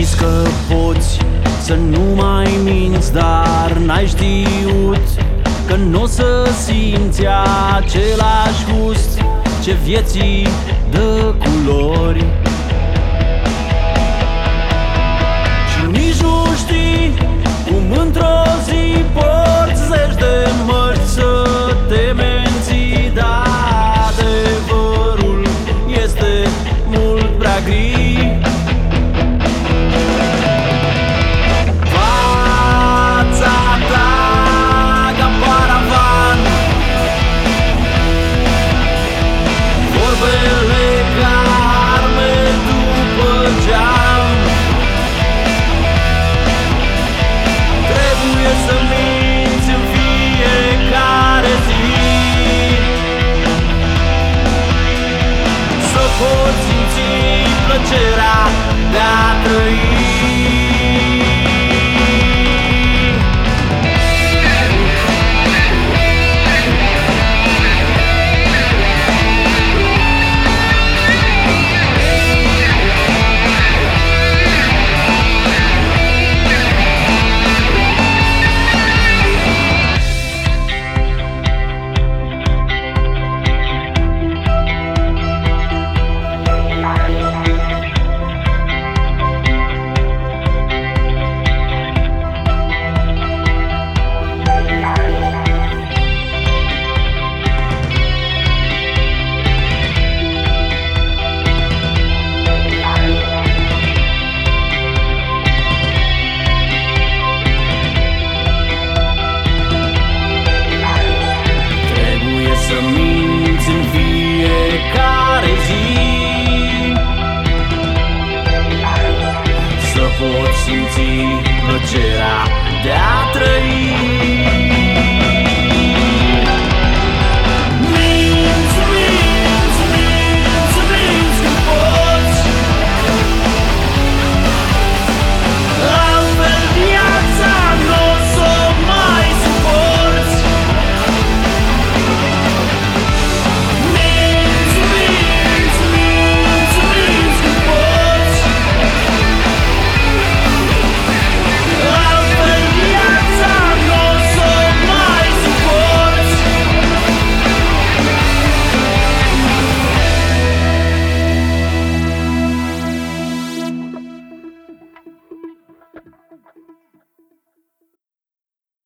zis că poți să nu mai minți, dar n-ai știut că n-o să simți același gust ce vieții dă culori. Și nici nu știi cum într-o zi porți zeci de mărci să te menții, dar adevărul este mult prea gri. Poți simți plăcerea de a trăi. Să minți în fiecare zi, să poți simți plăcerea de a trăi.